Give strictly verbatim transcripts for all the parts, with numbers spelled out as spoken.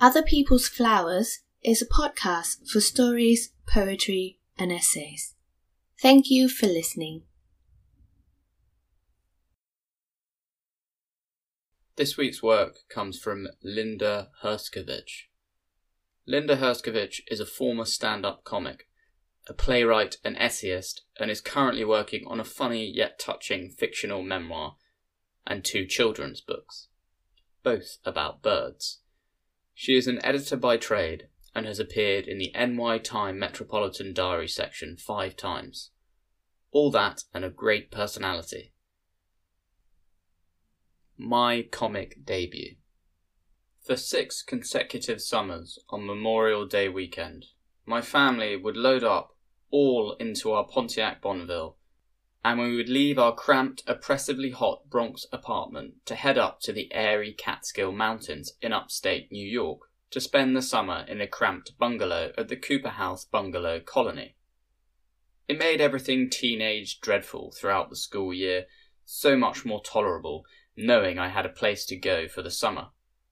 Other People's Flowers is a podcast for stories, poetry, and essays. Thank you for listening. This week's work comes from Linda Herskovich. Linda Herskovich is a former stand-up comic, a playwright and essayist, and is currently working on a funny yet touching fictional memoir and two children's books, both about birds. She is an editor by trade and has appeared in the N Y Time Metropolitan Diary section five times. All that and a great personality. My comic debut. For six consecutive summers on Memorial Day weekend, my family would load up all into our Pontiac Bonneville, and we would leave our cramped, oppressively hot Bronx apartment to head up to the airy Catskill Mountains in upstate New York to spend the summer in a cramped bungalow at the Cooper House Bungalow Colony. It made everything teenage dreadful throughout the school year so much more tolerable, knowing I had a place to go for the summer.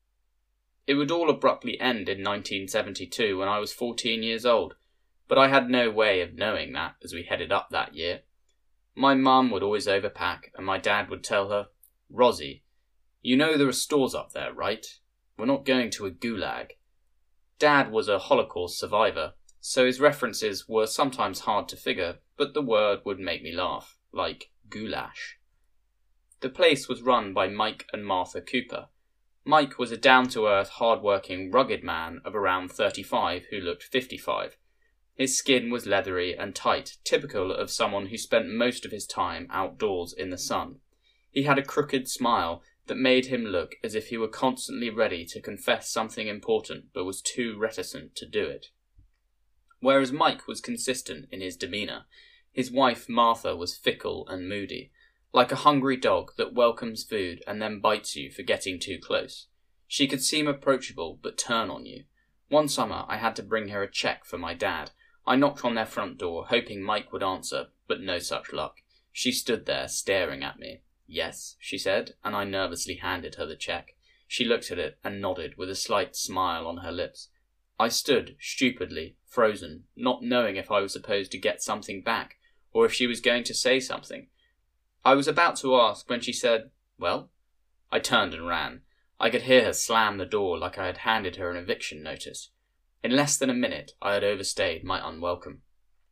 It would all abruptly end in nineteen seventy-two when I was fourteen years old, but I had no way of knowing that as we headed up that year. My mum would always overpack, and my dad would tell her, "Rosie, you know there are stores up there, right? We're not going to a gulag." Dad was a Holocaust survivor, so his references were sometimes hard to figure, but the word would make me laugh, like goulash. The place was run by Mike and Martha Cooper. Mike was a down-to-earth, hard-working, rugged man of around thirty-five who looked fifty-five. His skin was leathery and tight, typical of someone who spent most of his time outdoors in the sun. He had a crooked smile that made him look as if he were constantly ready to confess something important but was too reticent to do it. Whereas Mike was consistent in his demeanour, his wife Martha was fickle and moody, like a hungry dog that welcomes food and then bites you for getting too close. She could seem approachable but turn on you. One summer I had to bring her a cheque for my dad. I knocked on their front door, hoping Mike would answer, but no such luck. She stood there, staring at me. "Yes," she said, and I nervously handed her the cheque. She looked at it and nodded with a slight smile on her lips. I stood, stupidly, frozen, not knowing if I was supposed to get something back, or if she was going to say something. I was about to ask when she said, "Well?" I turned and ran. I could hear her slam the door like I had handed her an eviction notice. In less than a minute, I had overstayed my unwelcome.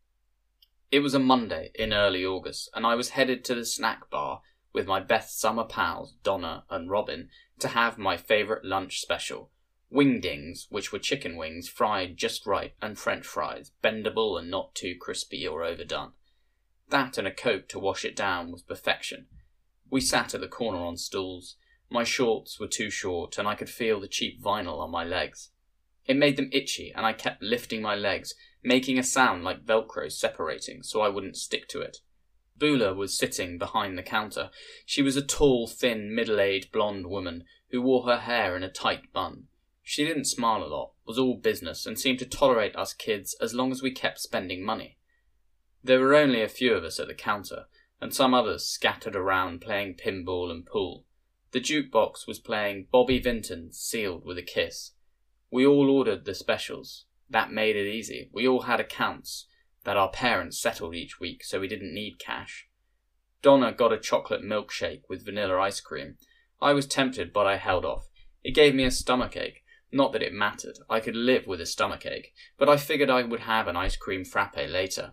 It was a Monday in early August, and I was headed to the snack bar with my best summer pals, Donna and Robin, to have my favourite lunch special. Wingdings, which were chicken wings fried just right, and French fries, bendable and not too crispy or overdone. That and a Coke to wash it down was perfection. We sat at the corner on stools. My shorts were too short, and I could feel the cheap vinyl on my legs. It made them itchy, and I kept lifting my legs, making a sound like Velcro separating so I wouldn't stick to it. Beulah was sitting behind the counter. She was a tall, thin, middle-aged blonde woman who wore her hair in a tight bun. She didn't smile a lot, was all business, and seemed to tolerate us kids as long as we kept spending money. There were only a few of us at the counter, and some others scattered around playing pinball and pool. The jukebox was playing Bobby Vinton's Sealed with a Kiss. We all ordered the specials. That made it easy. We all had accounts that our parents settled each week, so we didn't need cash. Donna got a chocolate milkshake with vanilla ice cream. I was tempted, but I held off. It gave me a stomachache. Not that it mattered. I could live with a stomachache, but I figured I would have an ice cream frappe later.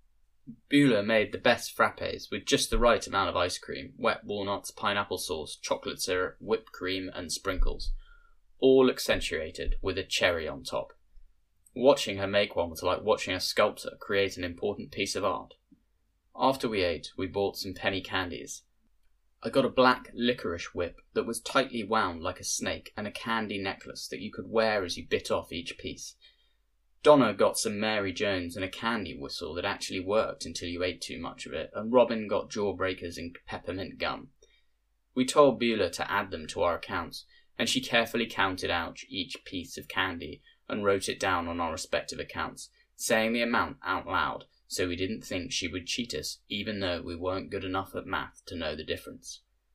Beulah made the best frappes with just the right amount of ice cream, wet walnuts, pineapple sauce, chocolate syrup, whipped cream, and sprinkles, all accentuated with a cherry on top. Watching her make one was like watching a sculptor create an important piece of art. After we ate, we bought some penny candies. I got a black licorice whip that was tightly wound like a snake and a candy necklace that you could wear as you bit off each piece. Donna got some Mary Jones and a candy whistle that actually worked until you ate too much of it, and Robin got jawbreakers and peppermint gum. We told Beulah to add them to our accounts, and she carefully counted out each piece of candy and wrote it down on our respective accounts, saying the amount out loud so we didn't think she would cheat us, even though we weren't good enough at math to know the difference.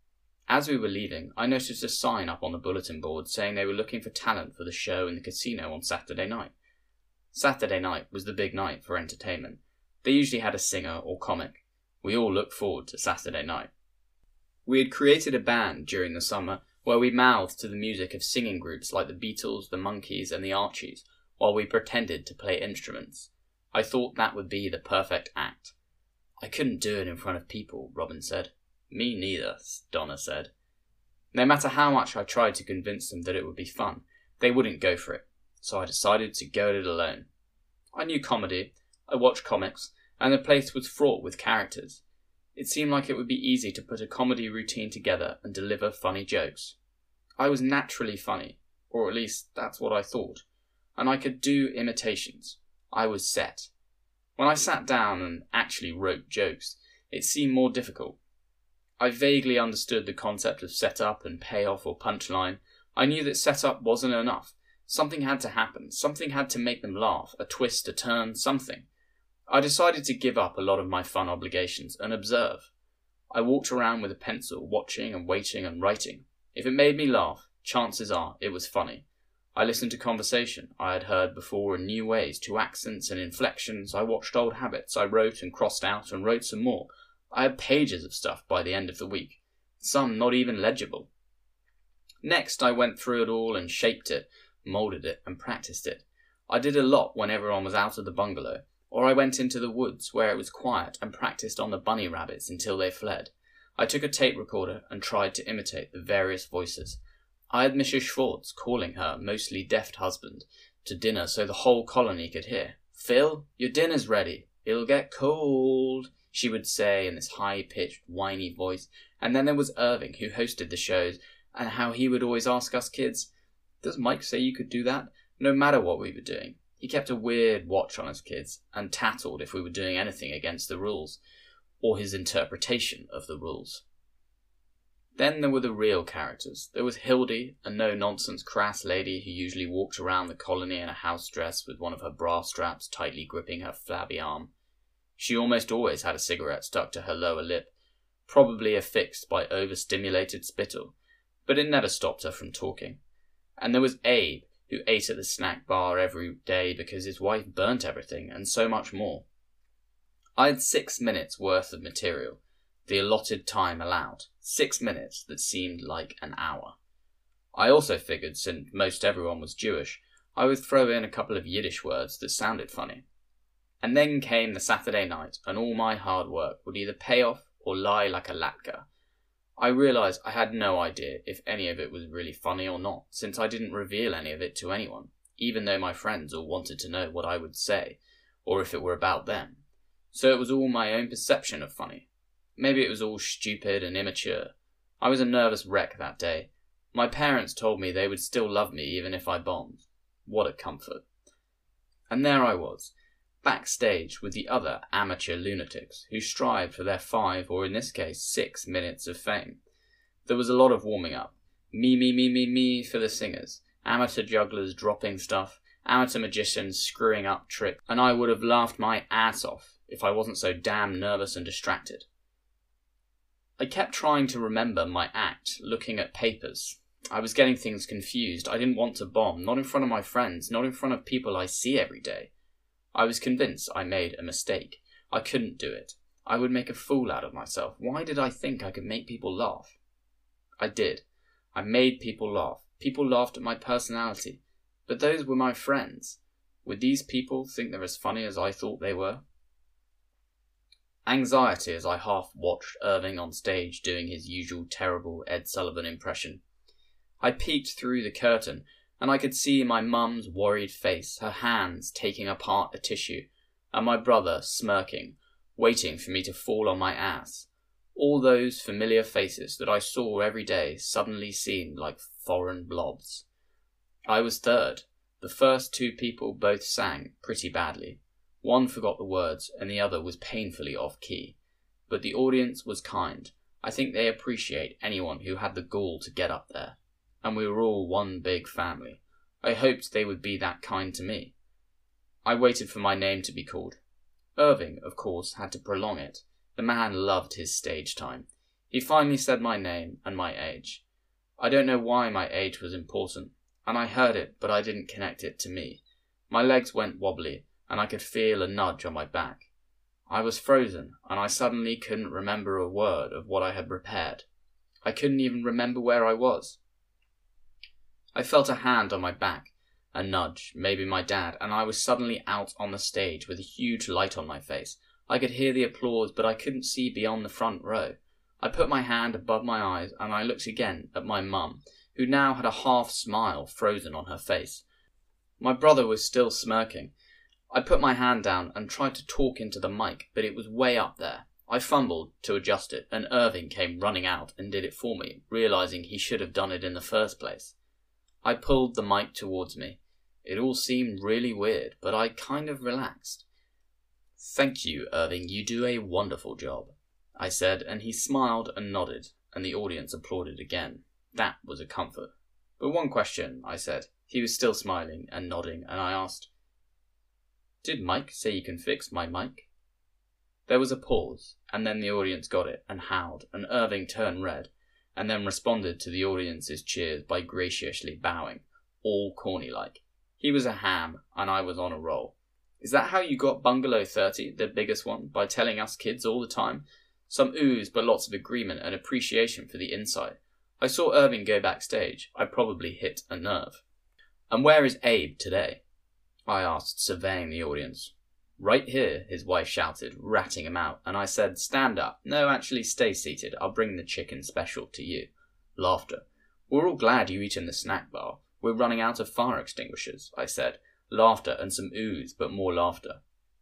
As we were leaving, I noticed a sign up on the bulletin board saying they were looking for talent for the show in the casino on Saturday night. Saturday night was the big night for entertainment. They usually had a singer or comic. We all looked forward to Saturday night. We had created a band during the summer where we mouthed to the music of singing groups like the Beatles, the Monkees and the Archies, while we pretended to play instruments. I thought that would be the perfect act. I couldn't do it in front of people, Robin said. Me neither, Donna said. No matter how much I tried to convince them that it would be fun, they wouldn't go for it, so I decided to go at it alone. I knew comedy, I watched comics, and the place was fraught with characters. It seemed like it would be easy to put a comedy routine together and deliver funny jokes. I was naturally funny, or at least that's what I thought, and I could do imitations. I was set. When I sat down and actually wrote jokes, it seemed more difficult. I vaguely understood the concept of setup and payoff or punchline. I knew that setup wasn't enough. Something had to happen. Something had to make them laugh. A twist, a turn, something. I decided to give up a lot of my fun obligations and observe. I walked around with a pencil, watching and waiting and writing. If it made me laugh, chances are it was funny. I listened to conversation I had heard before in new ways, to accents and inflections. I watched old habits. I wrote and crossed out and wrote some more. I had pages of stuff by the end of the week, some not even legible. Next, I went through it all and shaped it, moulded it, and practiced it. I did a lot when everyone was out of the bungalow, or I went into the woods where it was quiet and practiced on the bunny rabbits until they fled. I took a tape recorder and tried to imitate the various voices. I had Missus Schwartz calling her mostly deft husband to dinner so the whole colony could hear. "Phil, your dinner's ready. It'll get cold," she would say in this high-pitched, whiny voice. And then there was Irving, who hosted the shows, and how he would always ask us kids, "Does Mike say you could do that?" No matter what we were doing. He kept a weird watch on us kids, and tattled if we were doing anything against the rules, or his interpretation of the rules. Then there were the real characters. There was Hildy, a no-nonsense crass lady who usually walked around the colony in a house dress with one of her bra straps tightly gripping her flabby arm. She almost always had a cigarette stuck to her lower lip, probably affixed by overstimulated spittle, but it never stopped her from talking. And there was Abe, who ate at the snack bar every day because his wife burnt everything, and so much more. I had six minutes worth of material, the allotted time allowed, six minutes that seemed like an hour. I also figured, since most everyone was Jewish, I would throw in a couple of Yiddish words that sounded funny. And then came the Saturday night, and all my hard work would either pay off or lie like a latka. I realised I had no idea if any of it was really funny or not, since I didn't reveal any of it to anyone, even though my friends all wanted to know what I would say, or if it were about them. So it was all my own perception of funny. Maybe it was all stupid and immature. I was a nervous wreck that day. My parents told me they would still love me even if I bombed. What a comfort. And there I was, backstage with the other amateur lunatics who strived for their five, or in this case six, minutes of fame. There was a lot of warming up. Me, me, me, me, me for the singers. Amateur jugglers dropping stuff. Amateur magicians screwing up tricks. And I would have laughed my ass off if I wasn't so damn nervous and distracted. I kept trying to remember my act, looking at papers. I was getting things confused. I didn't want to bomb, not in front of my friends, not in front of people I see every day. I was convinced I made a mistake. I couldn't do it. I would make a fool out of myself. Why did I think I could make people laugh? I did. I made people laugh. People laughed at my personality. But those were my friends. Would these people think they're as funny as I thought they were? Anxiety as I half-watched Irving on stage doing his usual terrible Ed Sullivan impression. I peeked through the curtain, and I could see my mum's worried face, her hands taking apart a tissue, and my brother smirking, waiting for me to fall on my ass. All those familiar faces that I saw every day suddenly seemed like foreign blobs. I was third. The first two people both sang pretty badly. One forgot the words, and the other was painfully off-key. But the audience was kind. I think they appreciate anyone who had the gall to get up there. And we were all one big family. I hoped they would be that kind to me. I waited for my name to be called. Irving, of course, had to prolong it. The man loved his stage time. He finally said my name and my age. I don't know why my age was important, and I heard it, but I didn't connect it to me. My legs went wobbly, and I could feel a nudge on my back. I was frozen, and I suddenly couldn't remember a word of what I had prepared. I couldn't even remember where I was. I felt a hand on my back, a nudge, maybe my dad, and I was suddenly out on the stage with a huge light on my face. I could hear the applause, but I couldn't see beyond the front row. I put my hand above my eyes, and I looked again at my mum, who now had a half smile frozen on her face. My brother was still smirking. I put my hand down and tried to talk into the mic, but it was way up there. I fumbled to adjust it, and Irving came running out and did it for me, realising he should have done it in the first place. I pulled the mic towards me. It all seemed really weird, but I kind of relaxed. "Thank you, Irving, you do a wonderful job," I said, and he smiled and nodded, and the audience applauded again. That was a comfort. "But one question," I said. He was still smiling and nodding, and I asked, "Did Mike say you can fix my mic?" There was a pause, and then the audience got it and howled, and Irving turned red, and then responded to the audience's cheers by graciously bowing, all corny-like. He was a ham, and I was on a roll. "Is that how you got Bungalow thirty, the biggest one, by telling us kids all the time?" Some ooze, but lots of agreement and appreciation for the insight. I saw Irving go backstage. I probably hit a nerve. "And where is Abe today?" I asked, surveying the audience. "Right here," his wife shouted, ratting him out, and I said, "Stand up. No, actually stay seated. I'll bring the chicken special to you." Laughter. "We're all glad you eat in the snack bar. We're running out of fire extinguishers," I said. Laughter and some ooze, but more laughter.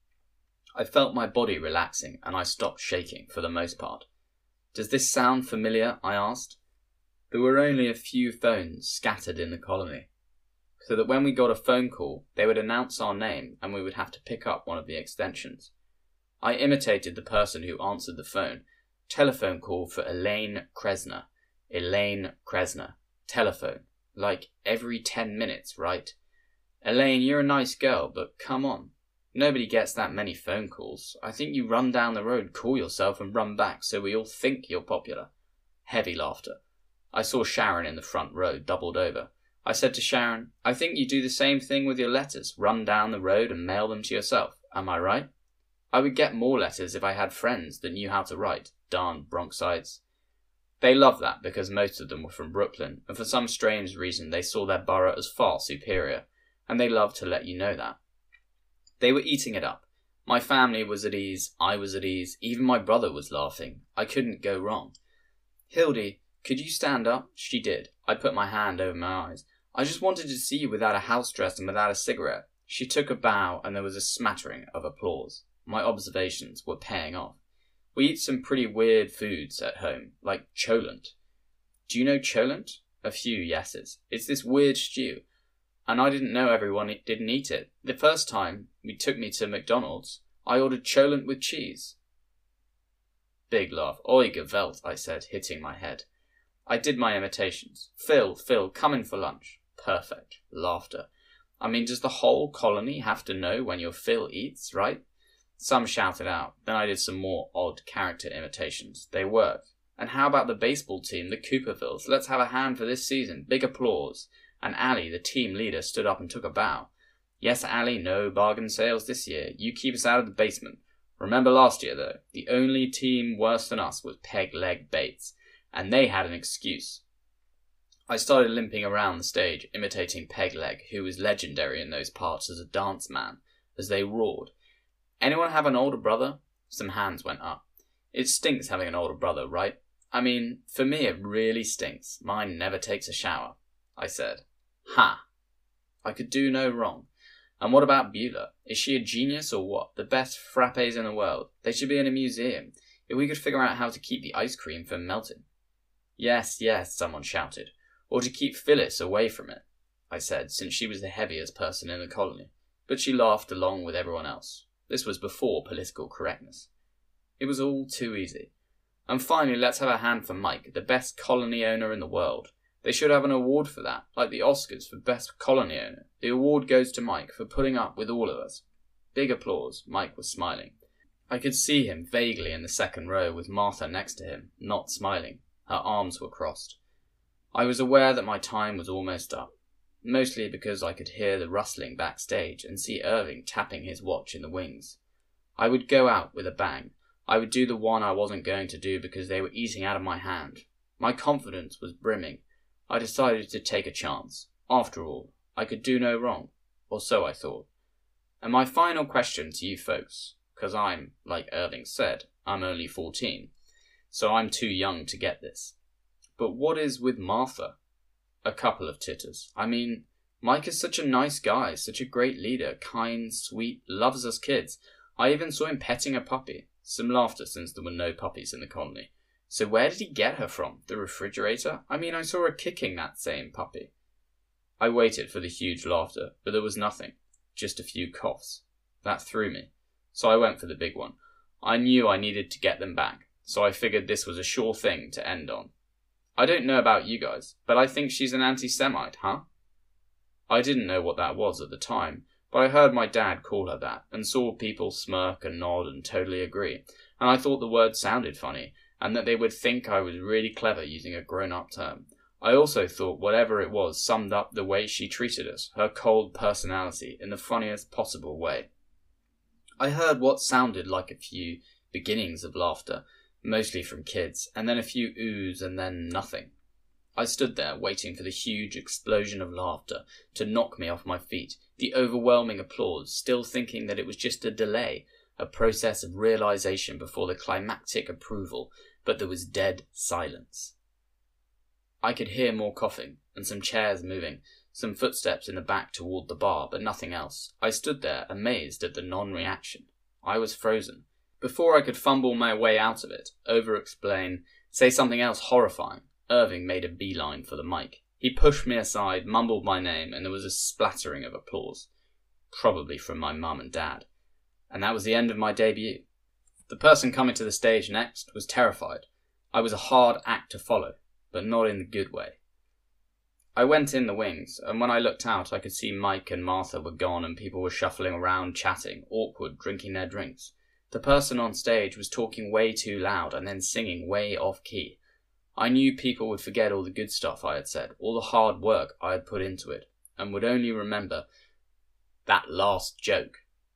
I felt my body relaxing, and I stopped shaking for the most part. "Does this sound familiar?" I asked. There were only a few phones scattered in the colony, so that when we got a phone call, they would announce our name and we would have to pick up one of the extensions. I imitated the person who answered the phone. Telephone call for Elaine Kresner. Elaine Kresner. Telephone. Like every ten minutes, right? "Elaine, you're a nice girl, but come on. Nobody gets that many phone calls. I think you run down the road, call yourself and run back so we all think you're popular." Heavy laughter. I saw Sharon in the front row, doubled over. I said to Sharon, "I think you do the same thing with your letters, run down the road and mail them to yourself. Am I right?" "I would get more letters if I had friends that knew how to write. Darn Bronxites." They loved that because most of them were from Brooklyn, and for some strange reason they saw their borough as far superior, and they loved to let you know that. They were eating it up. My family was at ease, I was at ease, even my brother was laughing. I couldn't go wrong. "Hildy, could you stand up?" She did. I put my hand over my eyes. "I just wanted to see you without a house dress and without a cigarette." She took a bow, and there was a smattering of applause. My observations were paying off. We eat some pretty weird foods at home, like cholent. Do you know cholent? A few yeses. It's this weird stew, and I didn't know everyone didn't eat it. The first time we took me to McDonald's, I ordered cholent with cheese. Big laugh. "Oi, Gewalt," I said, hitting my head. I did my imitations. "Phil, Phil, come in for lunch." Perfect. Laughter. I mean, does the whole colony have to know when your Phil eats, right? Some shouted out. Then I did some more odd character imitations. They worked. "And how about the baseball team, the Coopervilles? Let's have a hand for this season." Big applause. And Allie, the team leader, stood up and took a bow. "Yes, Allie, no bargain sales this year. You keep us out of the basement. Remember last year, though, the only team worse than us was Peg Leg Bates, and they had an excuse." I started limping around the stage, imitating Peg Leg, who was legendary in those parts as a dance man, as they roared. "Anyone have an older brother?" Some hands went up. It stinks having an older brother, right? I mean, for me it really stinks. Mine never takes a shower, I said. Ha! I could do no wrong. "And what about Beulah? Is she a genius or what? The best frappes in the world. They should be in a museum. If we could figure out how to keep the ice cream from melting." "Yes, yes," someone shouted. "Or to keep Phyllis away from it," I said, since she was the heaviest person in the colony. But she laughed along with everyone else. This was before political correctness. It was all too easy. "And finally, let's have a hand for Mike, the best colony owner in the world. They should have an award for that, like the Oscars for best colony owner. The award goes to Mike for putting up with all of us." Big applause. Mike was smiling. I could see him vaguely in the second row with Martha next to him, not smiling. Her arms were crossed. I was aware that my time was almost up, mostly because I could hear the rustling backstage and see Irving tapping his watch in the wings. I would go out with a bang. I would do the one I wasn't going to do because they were eating out of my hand. My confidence was brimming. I decided to take a chance. After all, I could do no wrong, or so I thought. And my final question to you folks, because I'm, like Irving said, I'm only fourteen, so I'm too young to get this. But what is with Martha? A couple of titters. I mean, Mike is such a nice guy, such a great leader, kind, sweet, loves us kids. I even saw him petting a puppy. Some laughter since there were no puppies in the colony. So where did he get her from? The refrigerator? I mean, I saw her kicking that same puppy. I waited for the huge laughter, but there was nothing. Just a few coughs. That threw me. So I went for the big one. I knew I needed to get them back, so I figured this was a sure thing to end on. I don't know about you guys, but I think she's an anti-Semite, huh? I didn't know what that was at the time, but I heard my dad call her that, and saw people smirk and nod and totally agree, and I thought the word sounded funny, and that they would think I was really clever using a grown-up term. I also thought whatever it was summed up the way she treated us, her cold personality, in the funniest possible way. I heard what sounded like a few beginnings of laughter, mostly from kids, and then a few oohs and then nothing. I stood there waiting for the huge explosion of laughter to knock me off my feet, the overwhelming applause, still thinking that it was just a delay, a process of realization before the climactic approval, but there was dead silence. I could hear more coughing, and some chairs moving, some footsteps in the back toward the bar, but nothing else. I stood there, amazed at the non-reaction. I was frozen. Before I could fumble my way out of it, over-explain, say something else horrifying, Irving made a beeline for the mic. He pushed me aside, mumbled my name, and there was a splattering of applause. Probably from my mum and dad. And that was the end of my debut. The person coming to the stage next was terrified. I was a hard act to follow, but not in the good way. I went in the wings, and when I looked out I could see Mike and Martha were gone and people were shuffling around, chatting, awkward, drinking their drinks. The person on stage was talking way too loud and then singing way off-key. I knew people would forget all the good stuff I had said, all the hard work I had put into it, and would only remember that last joke.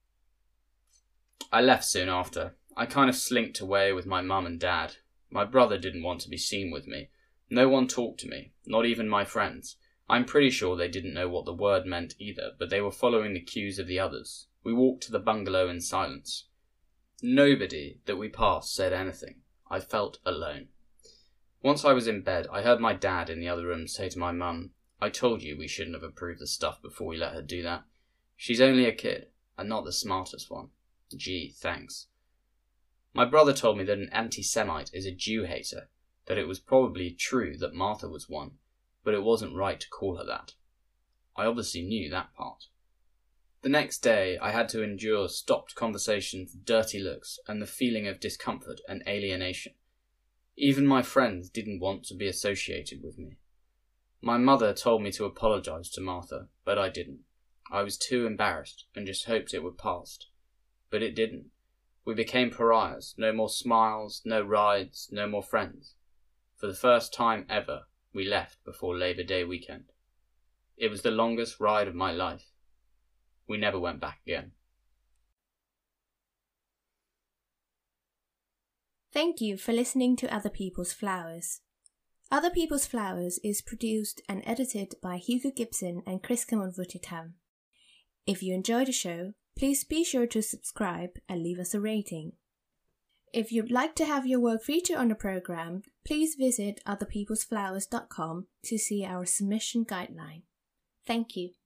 I left soon after. I kind of slinked away with my mum and dad. My brother didn't want to be seen with me. No one talked to me, not even my friends. I'm pretty sure they didn't know what the word meant either, but they were following the cues of the others. We walked to the bungalow in silence. Nobody that we passed said anything. I felt alone. Once I was in bed, I heard my dad in the other room say to my mum, "I told you we shouldn't have approved the stuff before we let her do that. She's only a kid, and not the smartest one. Gee, thanks." My brother told me that an anti-Semite is a Jew-hater, that it was probably true that Martha was one, but it wasn't right to call her that. I obviously knew that part. The next day, I had to endure stopped conversations, dirty looks, and the feeling of discomfort and alienation. Even my friends didn't want to be associated with me. My mother told me to apologize to Martha, but I didn't. I was too embarrassed and just hoped it would pass. But it didn't. We became pariahs. No more smiles, no rides, no more friends. For the first time ever, we left before Labor Day weekend. It was the longest ride of my life. We never went back again. Thank you for listening to Other People's Flowers. Other People's Flowers is produced and edited by Hugo Gibson and Chris Cameron-Wuttitam. If you enjoy the show, please be sure to subscribe and leave us a rating. If you'd like to have your work featured on the program, please visit other peoples flowers dot com to see our submission guideline. Thank you.